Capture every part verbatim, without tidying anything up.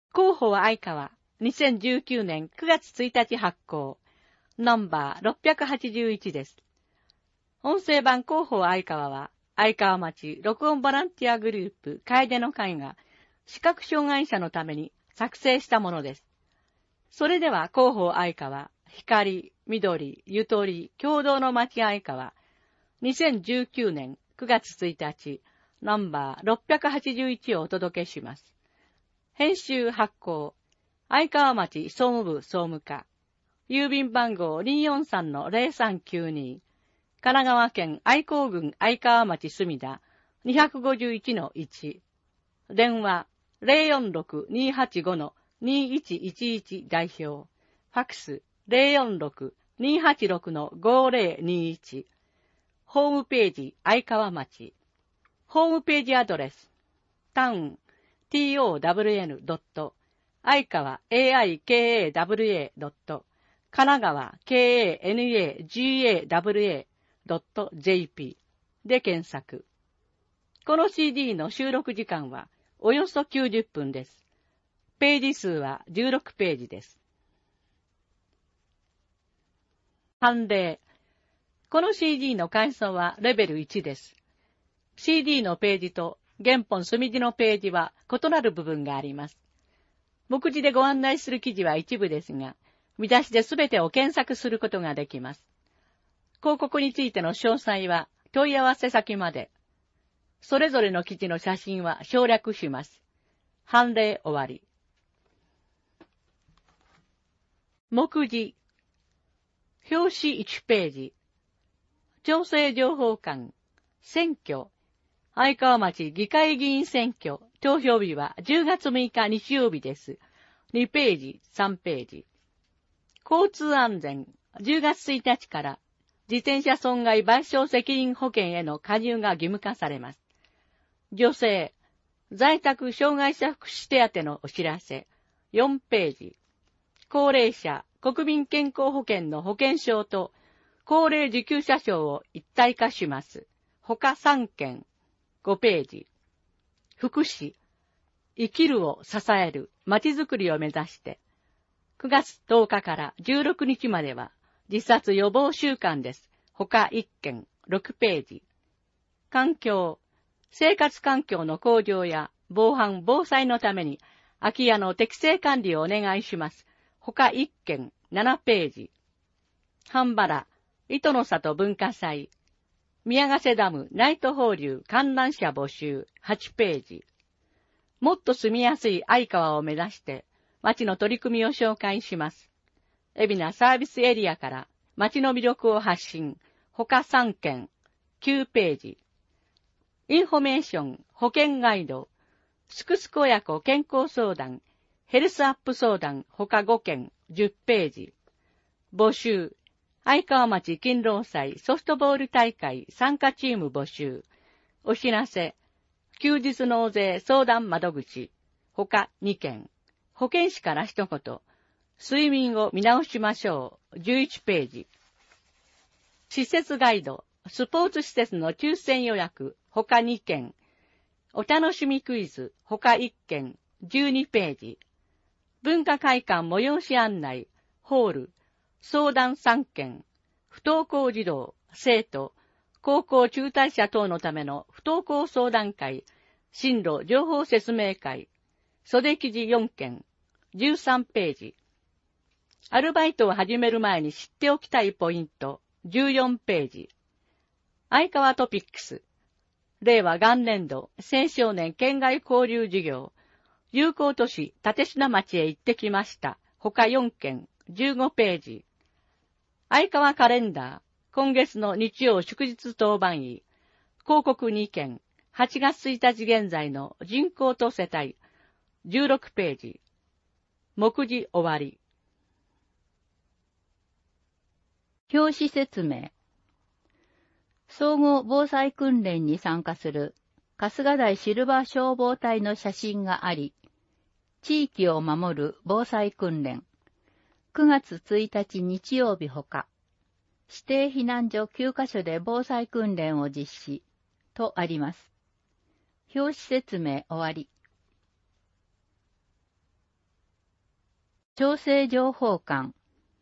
広報愛川、にせんじゅうきゅうねんくがつついたち発行、ナンバーろっぴゃくはちじゅういちです。音声版広報愛川は、愛川町録音ボランティアグループ、楓の会が、視覚障害者のために作成したものです。それでは広報愛川、光、緑、ゆとり、共同の町愛川、にせんじゅうきゅうねんくがつついたち、ナンバーろっぴゃくはちじゅういちをお届けします。編集発行、愛川町総務部総務課、郵便番号 にーよんさんのゼロさんきゅうに、神奈川県愛好郡愛川町墨田 にひゃくごじゅういちのいち、電話 ゼロよんろく にーはちご にーいちいちいち 代表、ファックス ゼロよんろく にーはちろく ごゼロにいち、ホームページ愛川町、ホームページアドレス、タウン、トウン、愛川、エーアイケーエーダブリューエー 神奈川、ケーエーエヌエージーエーダブリューエー ジェーピー で検索。この シーディー の収録時間はおよそきゅうじゅっぷんです。ページ数はじゅうろくページです。判例。この シーディー の階層はレベルいちです。シーディー のページと原本墨字のページは異なる部分があります。目次でご案内する記事は一部ですが、見出しで全てを検索することができます。広告についての詳細は問い合わせ先まで。それぞれの記事の写真は省略します。判例終わり。目次。表紙いちページ。調整情報館。選挙。愛川町議会議員選挙。投票日はじゅうがつむいか日曜日です。にページ、さんページ。交通安全。じゅうがつついたちから自転車損害賠償責任保険への加入が義務化されます。女性。在宅障害者福祉手当のお知らせ。よんページ。高齢者国民健康保険の保険証と高齢受給者証を一体化します。他さんけん。ごページ。福祉。生きるを支えるまちづくりを目指して。くがつとおかからじゅうろくにちまでは自殺予防週間です。他いっけん。ろくページ。環境。生活環境の向上や防犯防災のために空き家の適正管理をお願いします。他いっけん。ななページ。半原。糸の里文化祭。宮ヶ瀬ダムナイト放流観覧車募集はちページ。もっと住みやすい愛川を目指して町の取り組みを紹介します。海老名サービスエリアから町の魅力を発信。他さんけん。きゅうページ。インフォメーション保険ガイド。すくすく親子健康相談。ヘルスアップ相談他ごけん。じゅっページ。募集。愛川町勤労祭ソフトボール大会参加チーム募集。お知らせ。休日納税相談窓口。他にけん。保健師から一言。睡眠を見直しましょう。じゅういちページ。施設ガイド。スポーツ施設の抽選予約。他にけん。お楽しみクイズ。他いっけん。じゅうにページ。文化会館催し案内。ホール。相談さんけん。不登校児童、生徒、高校中退者等のための不登校相談会、進路情報説明会、袖記事よんけん、じゅうさんページ。アルバイトを始める前に知っておきたいポイント、じゅうよんページ。愛川トピックス。令和元年度青少年県外交流事業、友好都市立科町へ行ってきました。他よんけん、じゅうごページ。愛川カレンダー、今月の日曜祝日当番位、広告にけん、はちがつついたち現在の人口と世帯、じゅうろくページ。目次終わり。表紙説明。総合防災訓練に参加する春日台シルバー消防隊の写真があり、地域を守る防災訓練。くがつついたち日曜日ほか、指定避難所きゅうかしょで防災訓練を実施とあります。表紙説明終わり。 調整情報館。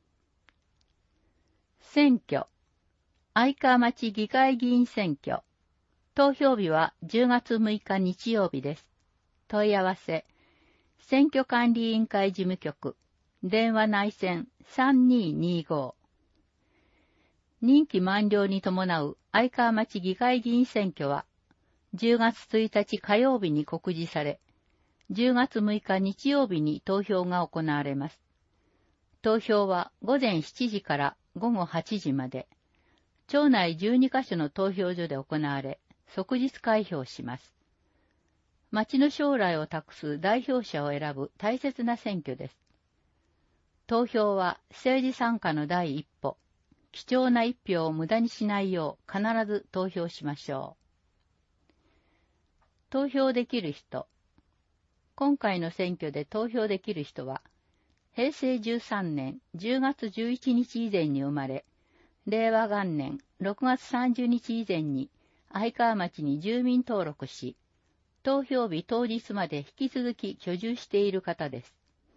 選挙。愛川町議会議員選挙。投票日はじゅうがつむいか日曜日です。問い合わせ。選挙管理委員会事務局。電話内線さんにーにーご。任期満了に伴う愛川町議会議員選挙は、じゅうがつついたち火曜日に告示され、じゅうがつむいか日曜日に投票が行われます。投票はごぜんしちじからごごはちじまで、町内じゅうにかしょの投票所で行われ、即日開票します。町の将来を託す代表者を選ぶ大切な選挙です。投票は政治参加の第一歩。貴重な一票を無駄にしないよう必ず投票しましょう。投票できる人。今回の選挙で投票できる人は、へいせいじゅうさんねんじゅうがつじゅういちにち以前に生まれ、れいわがんねんろくがつさんじゅうにち以前に愛川町に住民登録し、投票日当日まで引き続き居住している方です。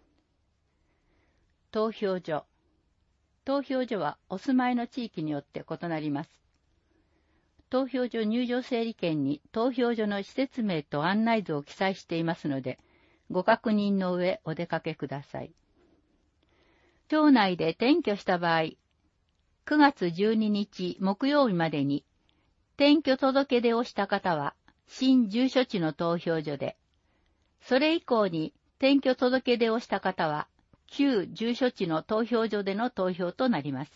投票所。投票所はお住まいの地域によって異なります。投票所入場整理券に投票所の施設名と案内図を記載していますので、ご確認の上お出かけください。町内で転居した場合、くがつじゅうににち木曜日までに転居届出をした方は新住所地の投票所で、それ以降に転居届出をした方は旧住所地の投票所での投票となります。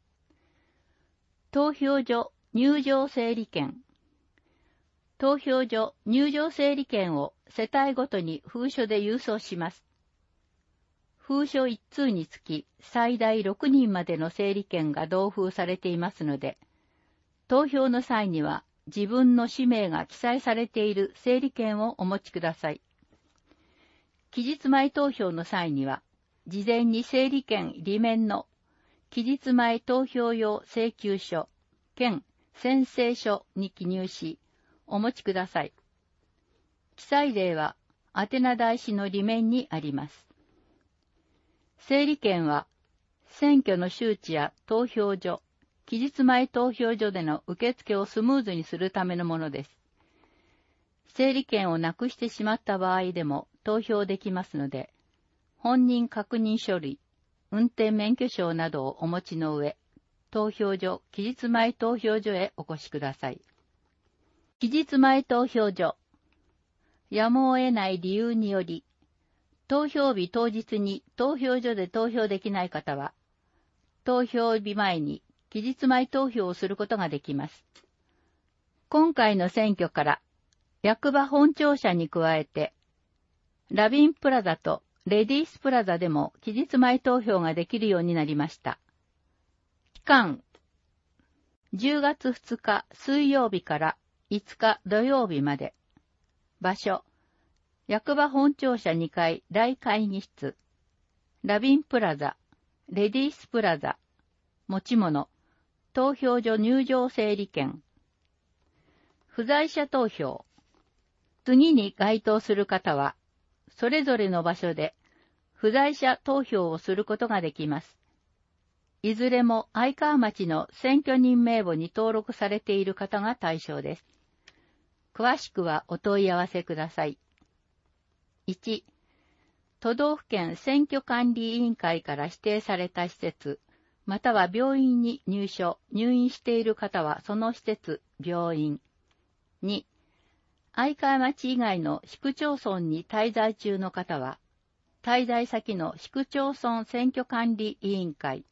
投票所入場整理券。投票所入場整理券を世帯ごとに封書で郵送します。封書一通につき最大ろくにんまでの整理券が同封されていますので、投票の際には自分の氏名が記載されている整理券をお持ちください。期日前投票の際には、事前に整理券裏面の期日前投票用請求書、兼宣誓書に記入し、お持ちください。記載例は宛名台紙の裏面にあります。整理券は、選挙の周知や投票所、期日前投票所での受付をスムーズにするためのものです。整理券をなくしてしまった場合でも投票できますので、本人確認書類、運転免許証などをお持ちの上、投票所、期日前投票所へお越しください。期日前投票所。やむを得ない理由により、投票日当日に投票所で投票できない方は、投票日前に期日前投票をすることができます。今回の選挙から、役場本庁舎に加えて、ラビンプラザとレディースプラザでも期日前投票ができるようになりました。期間、じゅうがつふつか水曜日からいつか土曜日まで。場所、役場本庁舎にかい大会議室、ラビンプラザ、レディースプラザ、持ち物、投票所入場整理券。不在者投票。次に該当する方は、それぞれの場所で不在者投票をすることができます。いずれも愛川町の選挙人名簿に登録されている方が対象です。詳しくはお問い合わせください。いち. 都道府県選挙管理委員会から指定された施設、または病院に入所、入院している方はその施設、病院。に. 愛川町以外の市区町村に滞在中の方は、滞在先の市区町村選挙管理委員会。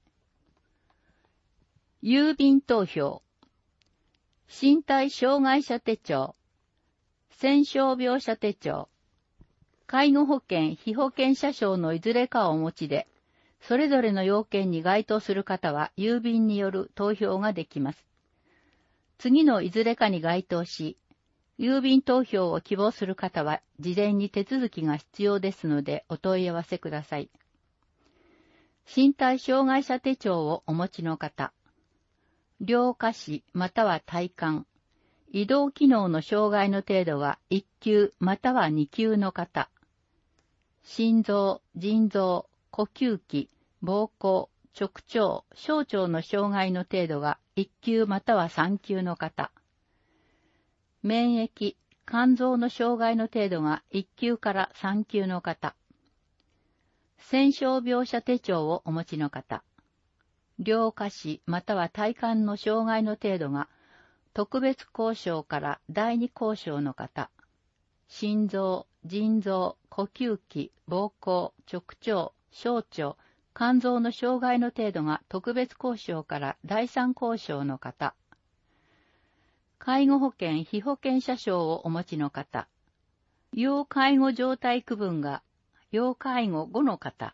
郵便投票。身体障害者手帳。戦傷病者手帳。介護保険、被保険者証のいずれかをお持ちで、それぞれの要件に該当する方は郵便による投票ができます。次のいずれかに該当し、郵便投票を希望する方は事前に手続きが必要ですのでお問い合わせください。身体障害者手帳をお持ちの方、両下肢または体幹、移動機能の障害の程度はいっきゅうまたはにきゅうの方、心臓、腎臓、 呼吸器、膀胱、直腸、小腸の障害の程度がいっ級またはさん級の方。免疫、肝臓の障害の程度がいっ級からさん級の方。戦傷病者手帳をお持ちの方。両下肢または体幹の障害の程度が特別交渉から第二交渉の方。心臓、腎臓、呼吸器、膀胱、直腸、小腸、肝臓の障害の程度が特別交渉から第三交渉の方。介護保険被保険者証をお持ちの方。要介護状態区分が要介護ごの方。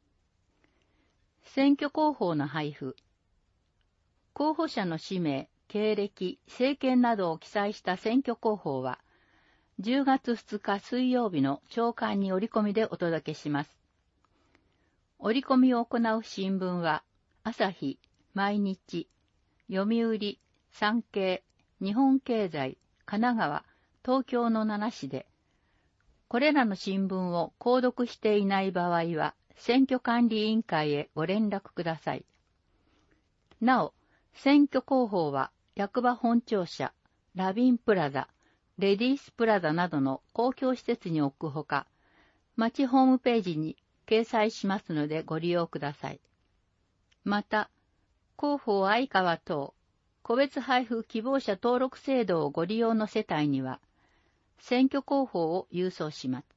選挙広報の配布。候補者の氏名、経歴、政見などを記載した選挙広報は、じゅうがつふつか水曜日の朝刊に折り込みでお届けします。折り込みを行う新聞は、朝日、毎日、読売、産経、日本経済、神奈川、東京のななしで、これらの新聞を購読していない場合は、選挙管理委員会へご連絡ください。なお、選挙広報は役場本庁舎、ラビンプラザ、レディースプラザなどの公共施設に置くほか、町ホームページに掲載しますのでご利用ください。また、広報相川等、個別配布希望者登録制度をご利用の世帯には、選挙広報を郵送します。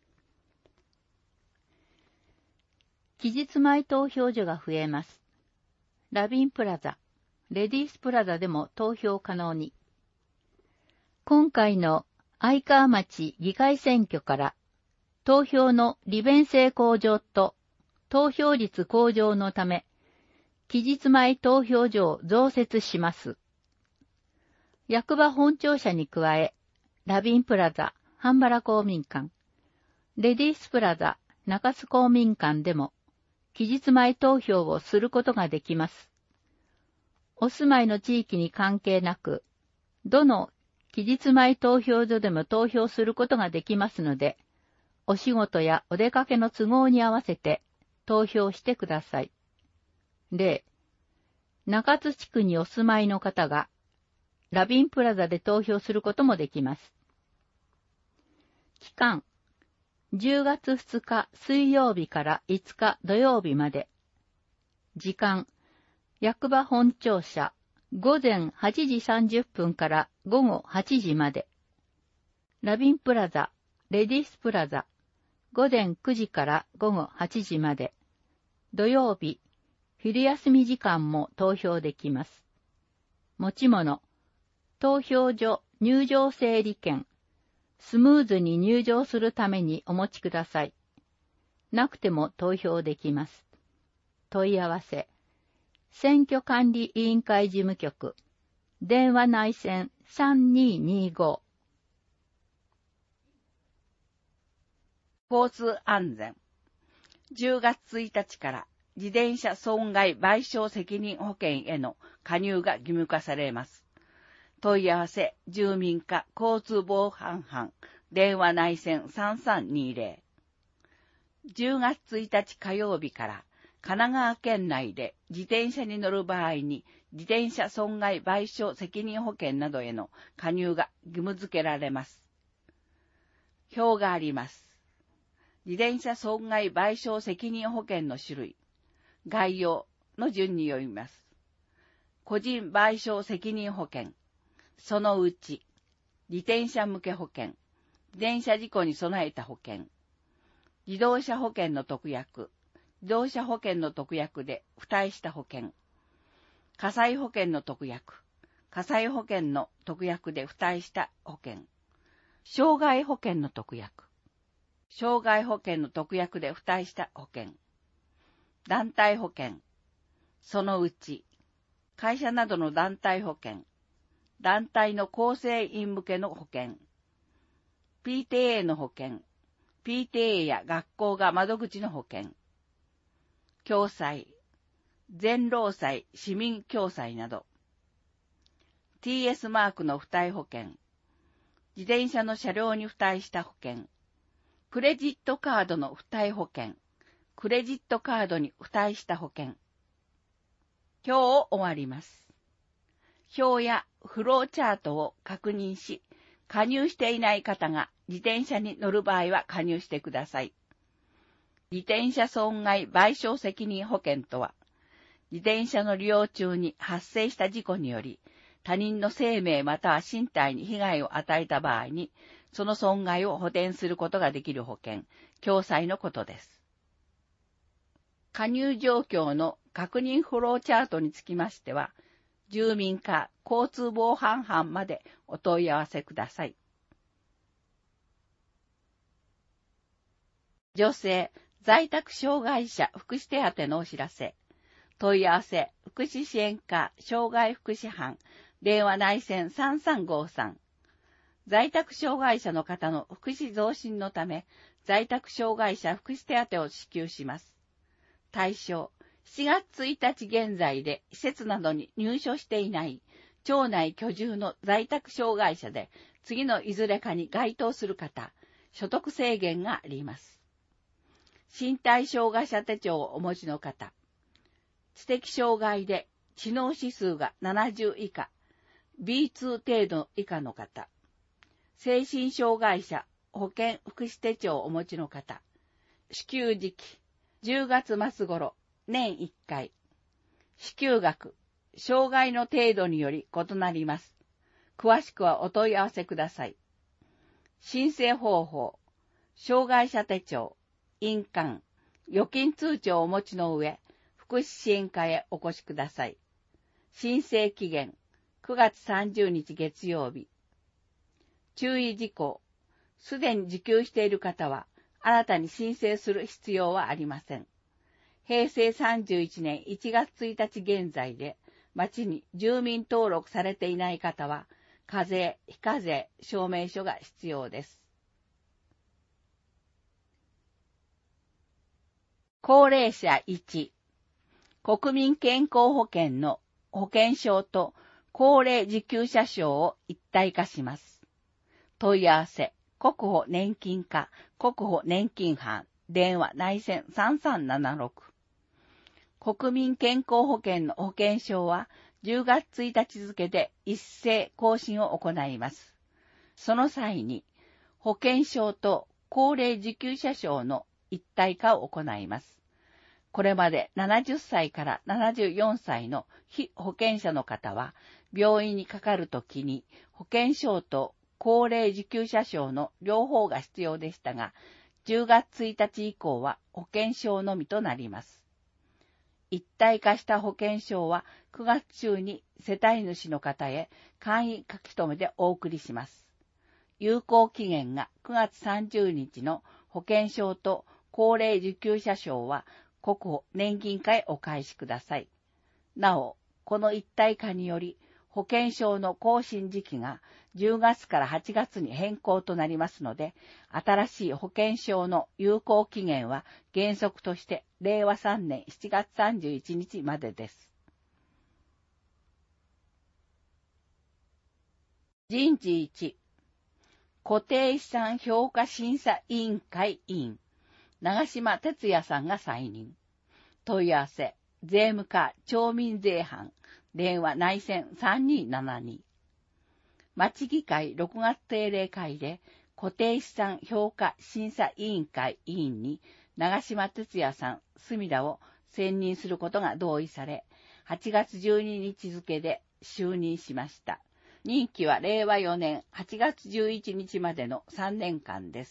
期日前投票所が増えます。ラビンプラザ、レディースプラザでも投票可能に。今回の相川町議会選挙から投票の利便性向上と投票率向上のため、期日前投票所を増設します。役場本庁舎に加え、ラビンプラザ、半原公民館、レディースプラザ、中洲公民館でも、期日前投票をすることができます。お住まいの地域に関係なく、どの期日前投票所でも投票することができますので、お仕事やお出かけの都合に合わせて投票してください。例、中津地区にお住まいの方が、ラビンプラザで投票することもできます。期間、じゅうがつふつか水曜日からいつか土曜日まで。時間、役場本庁舎、ごぜんはちじさんじゅっぷんからごごはちじまで。ラビンプラザ、レディースプラザ、ごぜんくじからごごはちじまで。土曜日、昼休み時間も投票できます。持ち物、投票所入場整理券、スムーズに入場するためにお持ちください。なくても投票できます。問い合わせ、選挙管理委員会事務局、電話内線さんにーにーご。 交通安全。じゅうがつついたちから自転車損害賠償責任保険への加入が義務化されます。問い合わせ、住民課交通防犯班、電話内線さんさんにーぜろ。じゅうがつついたち火曜日から神奈川県内で自転車に乗る場合に自転車損害賠償責任保険などへの加入が義務付けられます。表があります。自転車損害賠償責任保険の種類、概要の順に読みます。個人賠償責任保険、そのうち、自転車向け保険、自転車事故に備えた保険、自動車保険の特約、自動車保険の特約で付帯した保険、火災保険の特約、火災保険の特約で付帯した保険、傷害保険の特約、傷害保険の特約で付帯した保険、団体保険、そのうち、会社などの団体保険、団体の構成員向けの保険、ピーティーエー の保険、ピーティーエー や学校が窓口の保険、共済、全労災、市民共済など、ティーエス マークの付帯保険、自転車の車両に付帯した保険、クレジットカードの付帯保険、 クレジットカードに付帯した保険。表を終わります。表やフローチャートを確認し、加入していない方が自転車に乗る場合は加入してください。自転車損害賠償責任保険とは、自転車の利用中に発生した事故により、他人の生命または身体に被害を与えた場合に、その損害を補填することができる保険、共済のことです。加入状況の確認フローチャートにつきましては、住民課交通防犯班までお問い合わせください。女性在宅障害者福祉手当のお知らせ。問い合わせ、福祉支援課障害福祉班、電話内線さんさんごさん。在宅障害者の方の福祉増進のため、在宅障害者福祉手当を支給します。対象、しちがつついたち現在で施設などに入所していない町内居住の在宅障害者で、次のいずれかに該当する方、所得制限があります。身体障害者手帳をお持ちの方、知的障害で知能指数がななじゅう以下、ビーツー 程度以下の方、精神障害者保健福祉手帳をお持ちの方、支給時期、じゅうがつ末頃、年いっかい。支給額、障害の程度により異なります。詳しくはお問い合わせください。申請方法、障害者手帳、印鑑、預金通帳をお持ちの上、福祉支援課へお越しください。申請期限、くがつさんじゅうにち月曜日。注意事項、すでに受給している方は、新たに申請する必要はありません。へいせいさんじゅういちねんいちがつついたち現在で、町に住民登録されていない方は、課税、非課税証明書が必要です。高齢者いち、国民健康保険の保険証と高齢受給者証を一体化します。問い合わせ、国保年金課、国保年金班、電話内線さんさんななろく。国民健康保険の保険証はじゅうがつついたち付で一斉更新を行います。その際に保険証と高齢受給者証の一体化を行います。これまでななじゅっさいからななじゅうよんさいの被保険者の方は病院にかかるときに保険証と高齢受給者証の両方が必要でしたが、じゅうがつついたち以降は保険証のみとなります。一体化した保険証はくがつ中に世帯主の方へ簡易書き留めでお送りします。有効期限がくがつさんじゅうにちの保険証と高齢受給者証は国保年金課へお返しください。なお、この一体化により保険証の更新時期がじゅうがつからはちがつに変更となりますので、新しい保険証の有効期限は原則としてれいわさんねんしちがつさんじゅういちにちまでです。人事いち、固定資産評価審査委員会委員、長島哲也さんが再任。問い合わせ、税務課町民税班、電話内線さんにーななに。町議会ろくがつ定例会で固定資産評価審査委員会委員に長島哲也さん、隅田を選任することが同意され、はちがつじゅうににち付で就任しました。任期はれいわよねんはちがつじゅういちにちまでのさんねんかんです。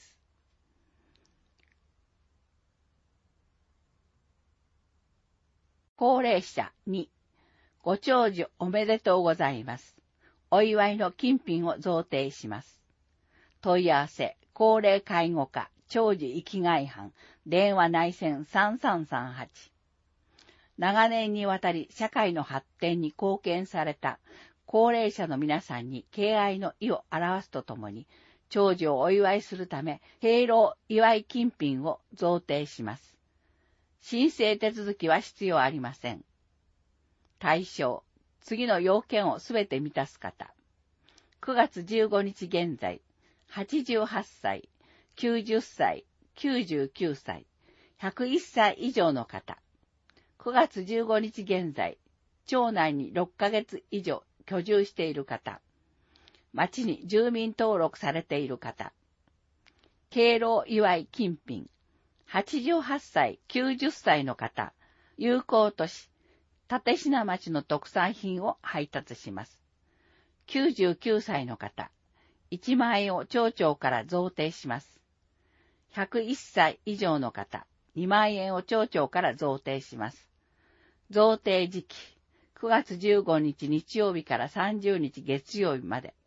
高齢者に、ご長寿おめでとうございます。お祝いの金品を贈呈します。問い合わせ、高齢介護課長寿生きがい班、電話内線さんさんさんはち。長年にわたり社会の発展に貢献された高齢者の皆さんに敬愛の意を表すとともに、長寿をお祝いするため、敬老祝い金品を贈呈します。申請手続きは必要ありません。対象、次の要件をすべて満たす方。くがつじゅうごにち現在、はちじゅうはっさい、きゅうじゅっさい、きゅうじゅうきゅうさい、 ひゃくいっさい以上の方。くがつじゅうごにち現在、町内にろっかげつ以上居住している方。町に住民登録されている方。敬老祝い金品。はちじゅうはっさい、きゅうじゅっさいの方。友好都市、立科町の特産品を配達します。きゅうじゅうきゅうさいの方。いちまんえんを町長から贈呈します。ひゃくいっさい以上の方。にまんえんを町長から贈呈します。贈呈時期、くがつじゅうごにち日曜日からさんじゅうにち月曜日まで。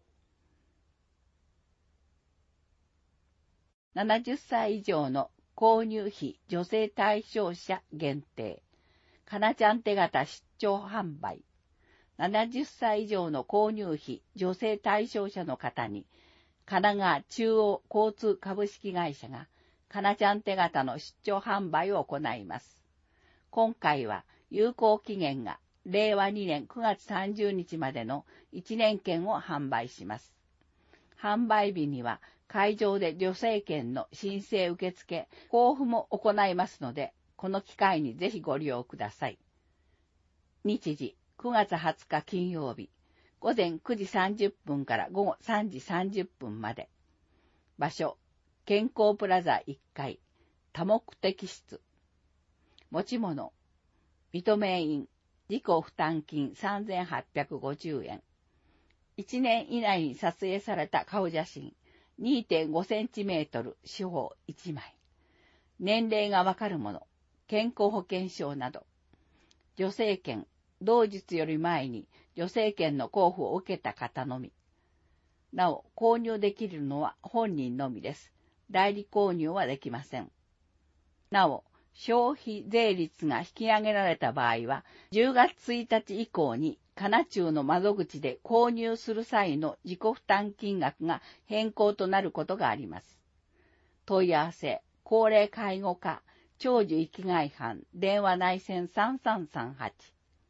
ななじゅっさい以上の購入費女性対象者限定。かなちゃん手形出張販売。ななじゅっさい以上の購入費女性対象者の方に、神奈川中央交通株式会社が、かなちゃん手形の出張販売を行います。今回は有効期限がれいわにねんくがつさんじゅうにちまでのいちねんけんを販売します。販売日には会場で女性券の申請受付、交付も行いますので、この機会にぜひご利用ください。日時、くがつはつか金曜日、ごぜんくじさんじゅっぷんからごごさんじさんじゅっぷんまで。場所、健康プラザいっかい、多目的室。持ち物、認め印、自己負担金さんぜんはっぴゃくごじゅうえん。いちねん以内に撮影された顔写真 にてんごセンチメートル四方いちまい。年齢がわかるもの、健康保険証など。助成券、同日より前に助成券の交付を受けた方のみ。なお、購入できるのは本人のみです。代理購入はできません。なお、消費税率が引き上げられた場合は、じゅうがつついたち以降に、かなちゅうの窓口で購入する際の自己負担金額が変更となることがあります。問い合わせ、高齢介護課、長寿生きがい班、電話内線さんさんさんはち。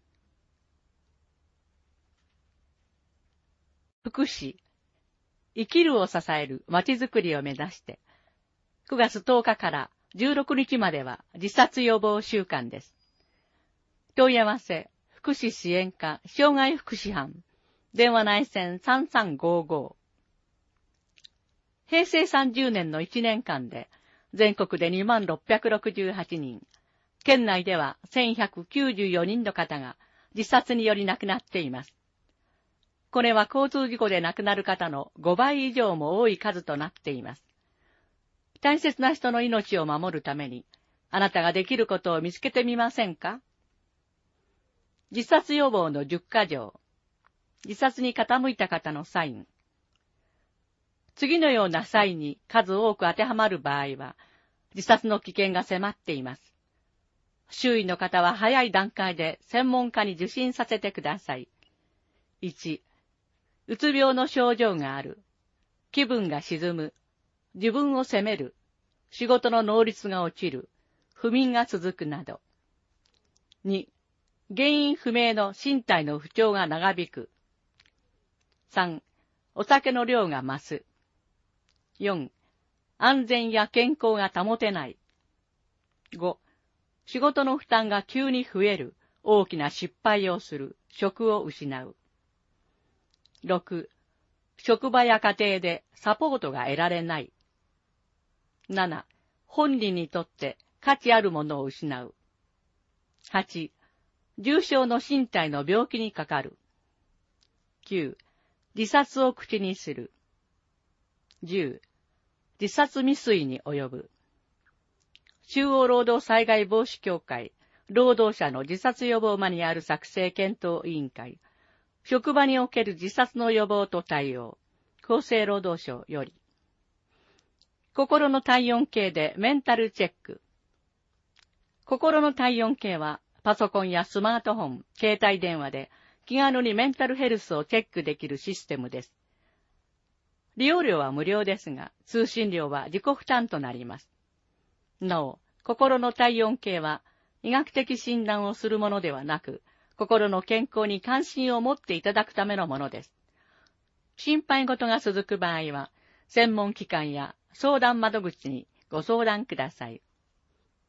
福祉、生きるを支えるまちづくりを目指して、くがつとおかからじゅうろくにちまでは自殺予防週間です。問い合わせ、福祉支援課、障害福祉班、電話内線さんさんごご。へいせいさんじゅうねんのいちねんかんで、全国でにまんろっぴゃくろくじゅうはちにん、県内ではせんひゃくきゅうじゅうよにんの方が自殺により亡くなっています。これは交通事故で亡くなる方のごばい以上も多い数となっています。大切な人の命を守るために、あなたができることを見つけてみませんか？自殺予防のじゅっかじょう。自殺に傾いた方のサイン。次のようなサインに数多く当てはまる場合は、自殺の危険が迫っています。周囲の方は早い段階で専門家に受診させてください。いち、うつ病の症状がある。気分が沈む。自分を責める。仕事の能率が落ちる。不眠が続くなど。に、原因不明の身体の不調が長引く。さん、お酒の量が増す。よん、安全や健康が保てない。ご、仕事の負担が急に増える。大きな失敗をする。職を失う。ろく、職場や家庭でサポートが得られない。なな、本人にとって価値あるものを失う。はち、重症の身体の病気にかかる。きゅう、自殺を口にする。じゅう、自殺未遂に及ぶ。中央労働災害防止協会、労働者の自殺予防マニュアル作成検討委員会、職場における自殺の予防と対応、厚生労働省より。心の体温計でメンタルチェック。心の体温計は、パソコンやスマートフォン、携帯電話で気軽にメンタルヘルスをチェックできるシステムです。利用料は無料ですが、通信料は自己負担となります。なお、心の体温計は、医学的診断をするものではなく、心の健康に関心を持っていただくためのものです。心配事が続く場合は、専門機関や相談窓口にご相談ください。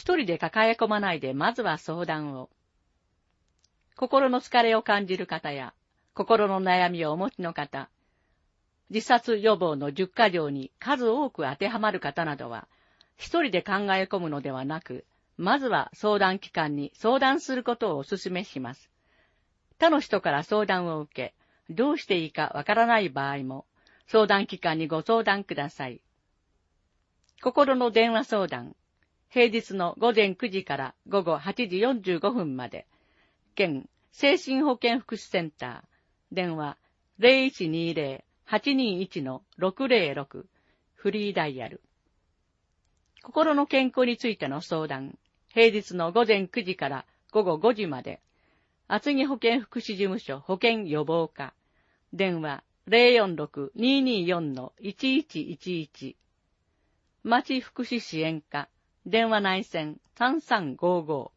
一人で抱え込まないでまずは相談を。心の疲れを感じる方や、心の悩みをお持ちの方、自殺予防の十か条に数多く当てはまる方などは、一人で考え込むのではなく、まずは相談機関に相談することをお勧めします。他の人から相談を受け、どうしていいかわからない場合も、相談機関にご相談ください。心の電話相談、平日の午前くじから午後はちじよんじゅうごふんまで、県精神保健福祉センター、電話 ゼロいちにゼロ はちにいち ろくゼロろく、フリーダイヤル。心の健康についての相談、平日の午前くじから午後ごじまで、厚木保健福祉事務所保健予防課、電話 ゼロよんろく にーにーよん いちいちいちいち、町福祉支援課、電話内線さんさんごご。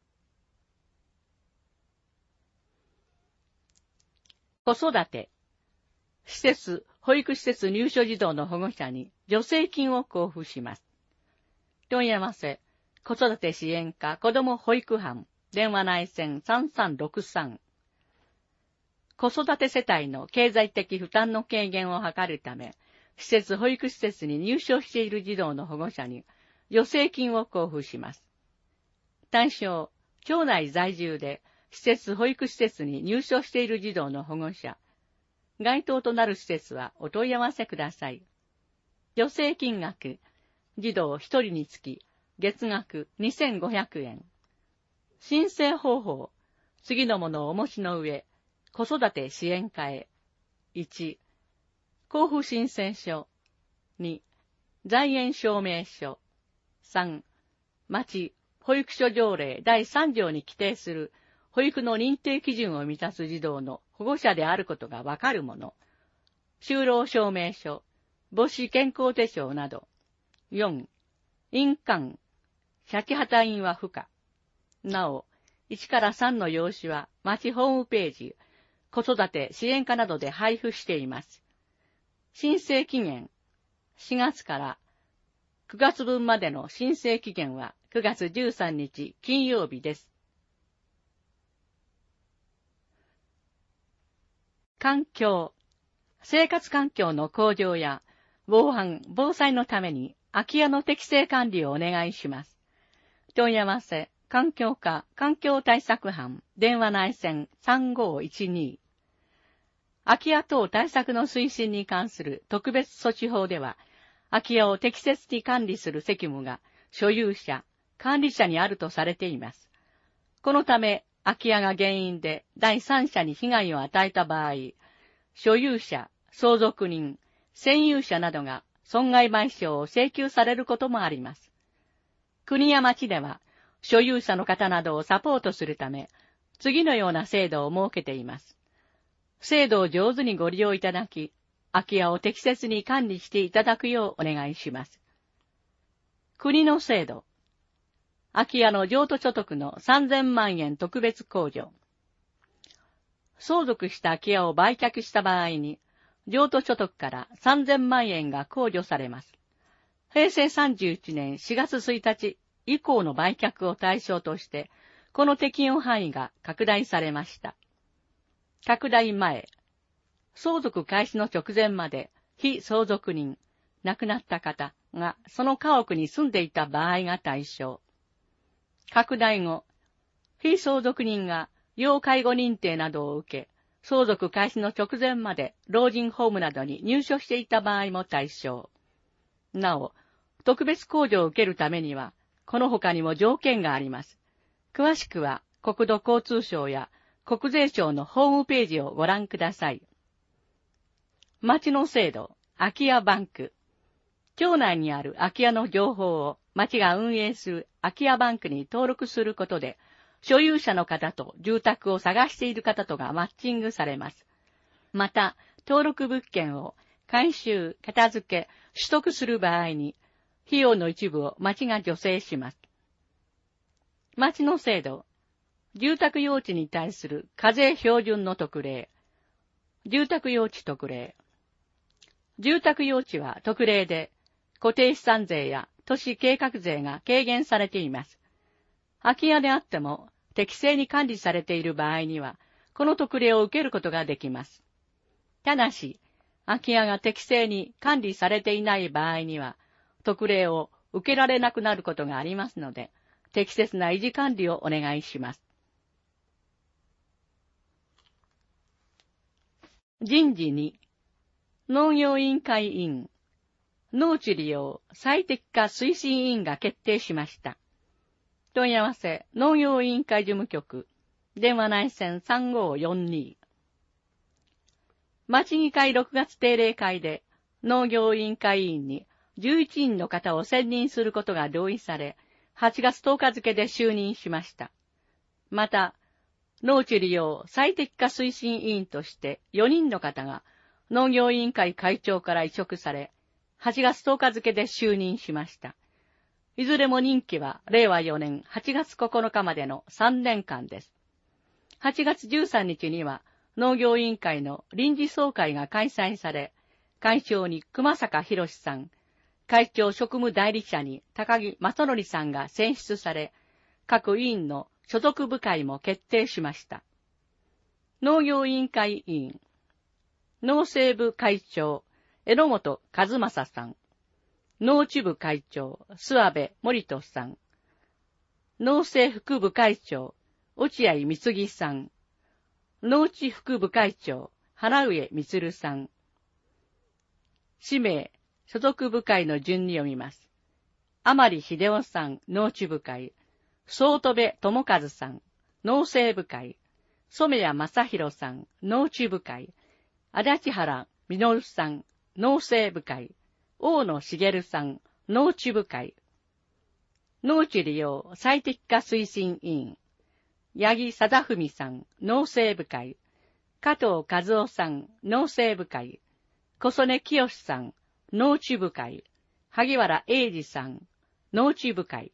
子育て、施設、保育施設入所児童の保護者に助成金を交付します。問い合わせ、子育て支援課子ども保育班、電話内線さんさんろくさん。子育て世帯の経済的負担の軽減を図るため、施設保育施設に入所している児童の保護者に助成金を交付します。対象、町内在住で施設保育施設に入所している児童の保護者。該当となる施設はお問い合わせください。助成金額、児童ひとりにつき月額にせんごひゃくえん。申請方法、次のものをお持ちの上、子育て支援課へ。いち、交付申請書。に、在園証明書。さん、町保育所条例だいさんじょうに規定する保育の認定基準を満たす児童の保護者であることがわかるもの。就労証明書、母子健康手帳など。よん、印鑑、シャキハタ印は不可。なお、いちからさんの用紙は町ホームページ、子育て支援課などで配布しています。申請期限、しがつからくがつぶんまでの申請期限はくがつじゅうさんにち金曜日です。環境、生活環境の向上や防犯・防災のために空き家の適正管理をお願いします。問い合わせ、環境課環境対策班、電話内線さんごいちに。空き家等対策の推進に関する特別措置法では、空き家を適切に管理する責務が所有者、管理者にあるとされています。このため、空き家が原因で第三者に被害を与えた場合、所有者、相続人、占有者などが損害賠償を請求されることもあります。国や町では、所有者の方などをサポートするため、次のような制度を設けています。制度を上手にご利用いただき、空き家を適切に管理していただくようお願いします。国の制度。空き家の譲渡所得のさんぜんまんえん特別控除。相続した空き家を売却した場合に、譲渡所得からさんぜんまんえんが控除されます。へいせいさんじゅういちねんしがつついたち以降の売却を対象として、この適用範囲が拡大されました。拡大前、相続開始の直前まで非相続人、亡くなった方がその家屋に住んでいた場合が対象。拡大後、非相続人が要介護認定などを受け、相続開始の直前まで老人ホームなどに入所していた場合も対象。なお、特別控除を受けるためには、この他にも条件があります。詳しくは国土交通省や国税庁のホームページをご覧ください。町の制度、空き家バンク。町内にある空き家の情報を町が運営する空き家バンクに登録することで、所有者の方と住宅を探している方とがマッチングされます。また、登録物件を改修、片付け、取得する場合に、費用の一部を町が助成します。町の制度、住宅用地に対する課税標準の特例、住宅用地特例。住宅用地は特例で、固定資産税や都市計画税が軽減されています。 空き家であっても適正に管理されている場合には、この特例を受けることができます。ただし、空き家が適正に管理されていない場合には、特例を受けられなくなることがありますので、適切な維持管理をお願いします。人事に、農業委員会委員、農地利用最適化推進委員が決定しました。問い合わせ、農業委員会事務局、電話内線さんごーよんに。町議会ろくがつ定例会で、農業委員会委員にじゅういちにんの方を選任することが同意され、はちがつとおか付で就任しました。また、農地利用最適化推進委員としてよにんの方が農業委員会会長から委嘱され、はちがつとおか付で就任しました。いずれも任期はれいわよねんはちがつここのかまでのさんねんかんです。はちがつじゅうさんにちには農業委員会の臨時総会が開催され、会長に熊坂博さん、会長職務代理者に高木正則さんが選出され、各委員の所属部会も決定しました。農業委員会委員、農政部会長、榎本和正さん、農地部会長、諏訪部森人さん、農政副部会長、落合光木さん、農地副部会長、原上充さん、氏名、所属部会の順に読みます。甘利秀夫さん、農地部会、総戸部智和さん、農政部会、染谷正弘さん、農地部会、足立原実さん、農政部会、大野茂さん、農地部会、農地利用最適化推進委員、八木貞文さん、農政部会、加藤和夫さん、農政部会、小曽根清さん、農地部会、萩原英二さん、農地部会。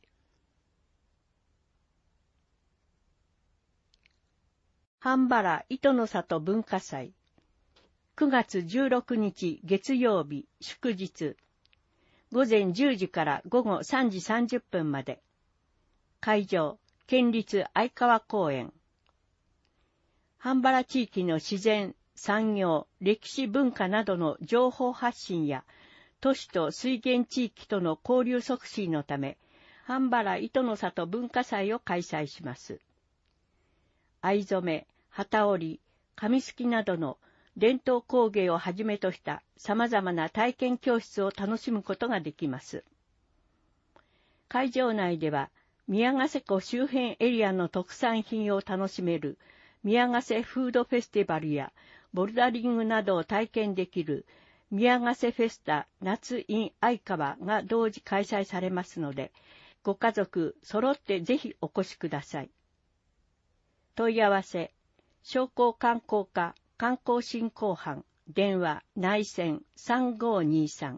半原糸の里文化祭。くがつじゅうろくにち月曜日祝日。午前じゅうじから午後さんじさんじゅっぷんまで。会場、県立相川公園。半原地域の自然、産業、歴史文化などの情報発信や、都市と水源地域との交流促進のため、半原糸の里文化祭を開催します。藍染め、機織り、紙すきなどの伝統工芸をはじめとした様々な体験教室を楽しむことができます。会場内では、宮ヶ瀬湖周辺エリアの特産品を楽しめる宮ヶ瀬フードフェスティバルやボルダリングなどを体験できる宮ヶ瀬フェスタ夏 in 相川が同時開催されますので、ご家族揃ってぜひお越しください。問い合わせ、商工観光課観光振興班、電話内線さんごーにーさん。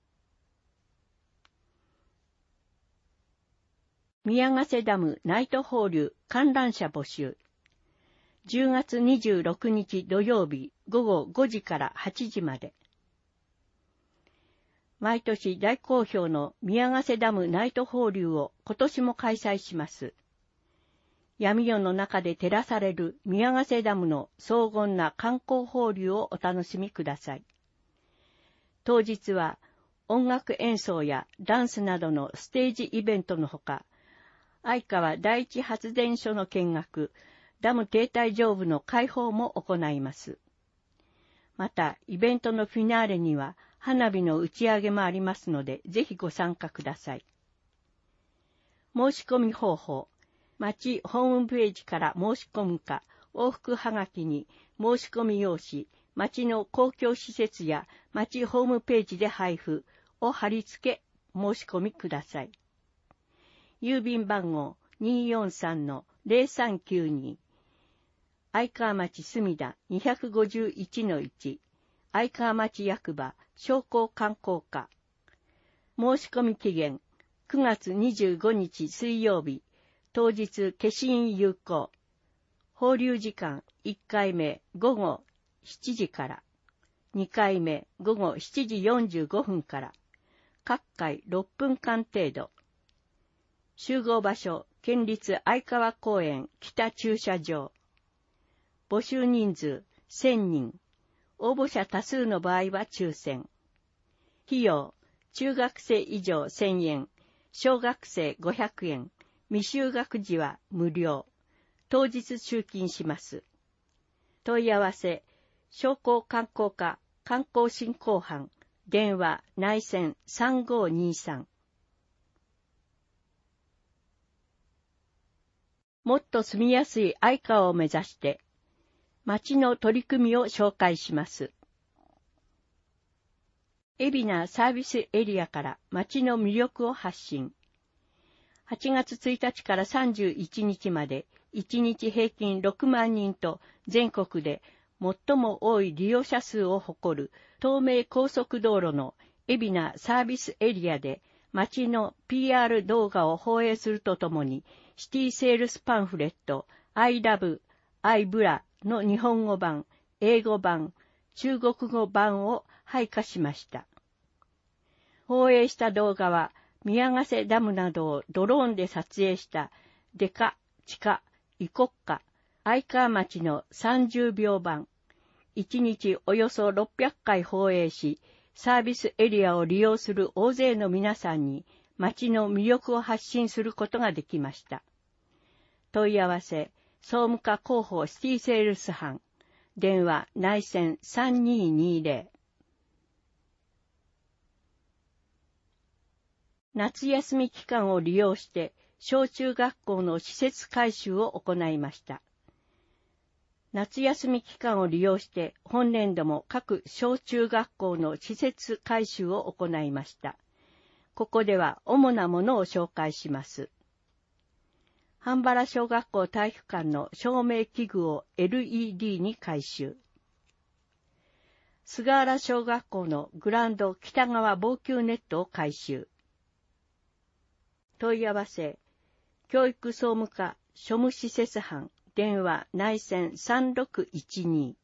宮ヶ瀬ダムナイト放流観覧車募集。じゅうがつにじゅうろくにち土曜日ごごごじからはちじまで。毎年大好評の宮ヶ瀬ダムナイト放流を今年も開催します。闇夜の中で照らされる宮ヶ瀬ダムの荘厳な観光放流をお楽しみください。当日は音楽演奏やダンスなどのステージイベントのほか、相川第一発電所の見学、ダム停滞上部の開放も行います。また、イベントのフィナーレには花火の打ち上げもありますので、ぜひご参加ください。申し込み方法。町ホームページから申し込むか、往復はがきに申し込み用紙、町の公共施設や町ホームページで配布を貼り付け申し込みください。郵便番号 にーよんさんのぜろさんきゅうに、相川町墨田 にひゃくごじゅういちのいち、相川町役場商工観光課。申し込み期限くがつにじゅうごにち水曜日、当日消印有効。放流時間いっかいめごごしちじから、にかいめごごしちじよんじゅうごふんから、各回ろっぷんかん程度。集合場所県立相川公園北駐車場。募集人数せんにん。応募者多数の場合は抽選。費用、中学生以上せんえん、小学生ごひゃくえん、未就学児は無料。当日集金します。問い合わせ、商工観光課観光振興班、電話内線さんごーにーさん。もっと住みやすい愛川を目指して、町の取り組みを紹介します。海老名サービスエリアから町の魅力を発信。はちがつついたちからさんじゅういちにちまでいちにち平均ろくまんにんと全国で最も多い利用者数を誇る東名高速道路の海老名サービスエリアで町の ピーアール 動画を放映するとともにシティセールスパンフレット I love, I ブラの日本語版、英語版、中国語版を配下しました。放映した動画は宮ヶ瀬ダムなどをドローンで撮影したデカ、チカ、イコッカ、愛川町のさんじゅうびょうばん、いちにちおよそろっぴゃっかい放映し、サービスエリアを利用する大勢の皆さんに町の魅力を発信することができました。問い合わせ、総務課広報シティセールス班、電話内線さんにーにーぜろ。夏休み期間を利用して小中学校の施設改修を行いました。夏休み期間を利用して本年度も各小中学校の施設改修を行いました。ここでは主なものを紹介します。半原小学校体育館の照明器具を エルイーディー に改修。菅原小学校のグラウンド北側防球ネットを改修。問い合わせ、教育総務課庶務施設班、電話内線さんろくいちに。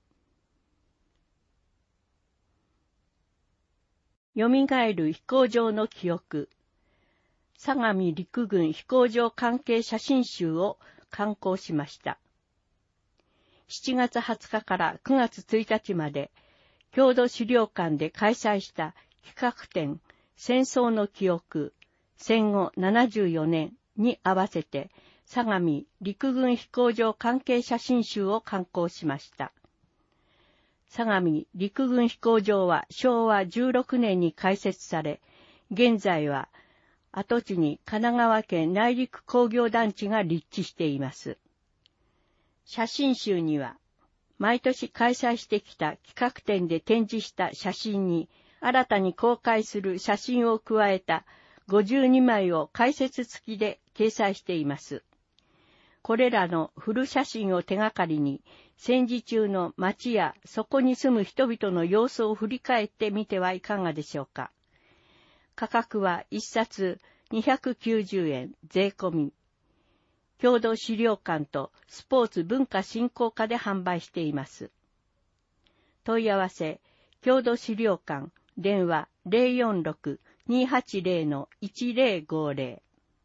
よみがえる飛行場の記憶。相模陸軍飛行場関係写真集を刊行しました。しちがつはつかからくがつついたちまで、郷土資料館で開催した企画展、戦争の記憶、戦後ななじゅうよねんに合わせて、相模陸軍飛行場関係写真集を刊行しました。相模陸軍飛行場はしょうわじゅうろくねんに開設され、現在は跡地に神奈川県内陸工業団地が立地しています。写真集には、毎年開催してきた企画展で展示した写真に、新たに公開する写真を加えたごじゅうにまいを解説付きで掲載しています。これらのフル写真を手がかりに、戦時中の街やそこに住む人々の様子を振り返ってみてはいかがでしょうか。価格はいっさつにひゃくきゅうじゅうえん税込み。郷土資料館とスポーツ文化振興課で販売しています。問い合わせ、郷土資料館、電話 ゼロよんろく にーはちゼロ いちゼロごゼロ。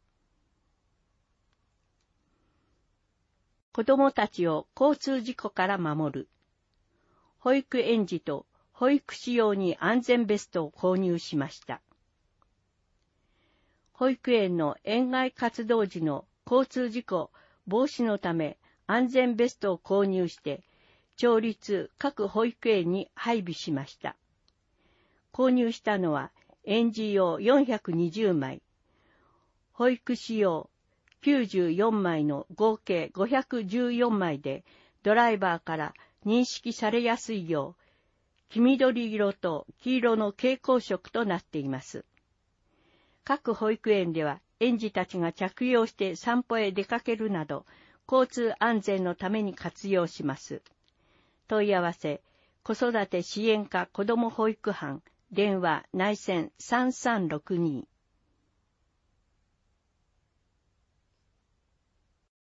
子供たちを交通事故から守る。保育園児と保育士用に安全ベストを購入しました。保育園の園外活動時の交通事故防止のため安全ベストを購入して、町立各保育園に配備しました。購入したのは園児用よんひゃくにじゅうまい、保育士用きゅうじゅうよんまいの合計ごひゃくじゅうよんまいで、ドライバーから認識されやすいよう、黄緑色と黄色の蛍光色となっています。各保育園では園児たちが着用して散歩へ出かけるなど、交通安全のために活用します。問い合わせ、子育て支援課子ども保育班、電話内線さんさんろくに。